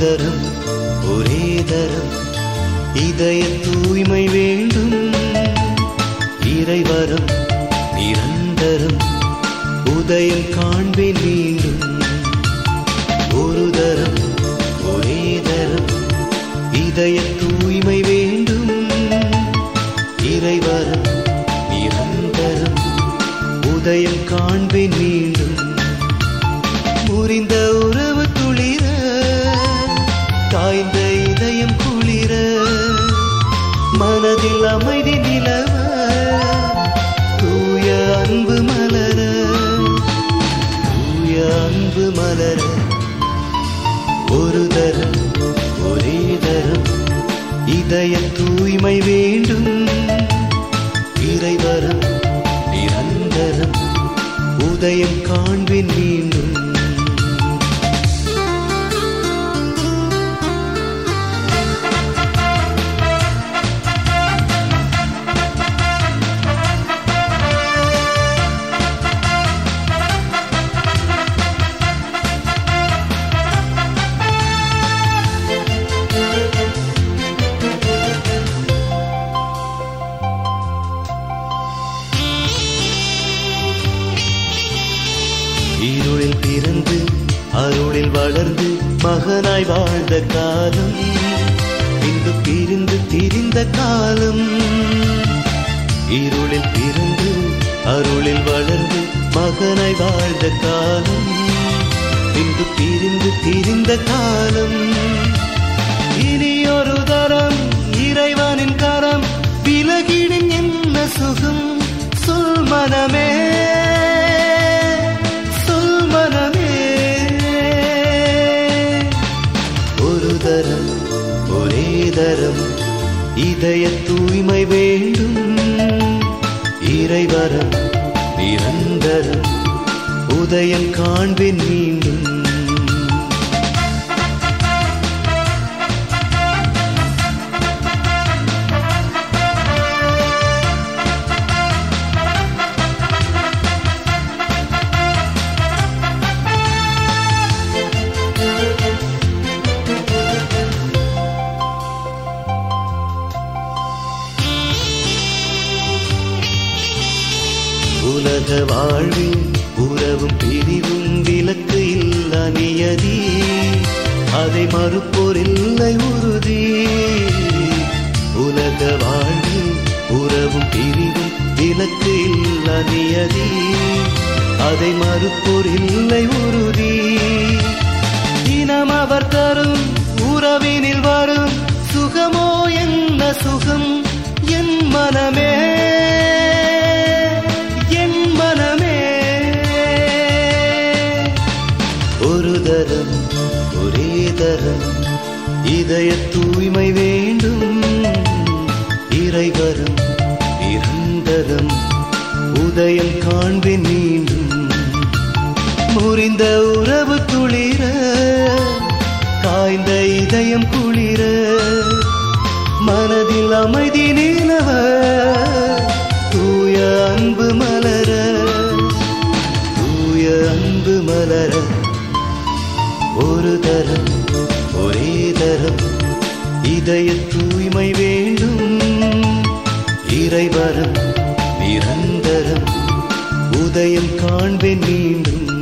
தரம் ஒரே தரம் இதய தூய்மை வேண்டும். இறைவரம் நிரந்தரம் உதயம் காண்பேன் மீண்டும். ஒரு தரம் ஒரே தரம் இதய தூய்மை வேண்டும். இறைவரம் நிரந்தரம் உதயம் காண்பேன் மீண்டும். முறிந்த உறவு துளிர காய்ந்த இதயம் குளிர மனதில் அமைதி நிலவ தூய அன்பு மலர தூய அன்பு மலர. ஒரு தரம் ஒரே தரம் இதய தூய்மை வேண்டும். இறைவரம் நிரந்தரம் உதயம் காண்பேன் மீண்டும். இருளில் பிறந்து அருளில் வளர்ந்து மகனாய் வாழ்ந்த காலம் பின்பு பிரிந்து திரிந்த காலம். இருளில் பிறந்து அருளில் வளர்ந்து மகனாய் வாழ்ந்த காலம் பின்பு பிரிந்து திரிந்த காலம். இனி ஒரு தரம் இறைவனின் கரம் விலகிடும் என்ன சுகம் சொல் மனமே ஒரே தரம் இதய தூய்மை வேண்டும். இறைவரம் நிரந்தரம் உதயம் காண்பேன் மீண்டும். உலக வாழ்வில் உறவும் பிரிவும் விலக்கு இல்ல நியதி அதை மறுப்போர் இல்லை உறுதி. உலக வாழ்வில் உறவும் பிரிவும் விலக்கு இல்ல நியதி அதை மறுப்போர் இல்லை உறுதி. தினம் அவர் தரும் உறவினில் வரும் சுகமோ என்ன சுகம் என் மனமே ஒரே தரம் இதய தூய்மை வேண்டும். இறைவரம் நிரந்தரம் உதயம் காண்பேன் மீண்டும். முறிந்த உறவு துளிர காய்ந்த இதயம் குளிர மனதில் அமைதி நிலவ தூய அன்பு மலர தூய அன்பு மலர. ஒரு தரம் ஒரே தரம் இதய தூய்மை வேண்டும். இறைவரம் நிரந்தரம் உதயம் காண்பேன் மீண்டும்.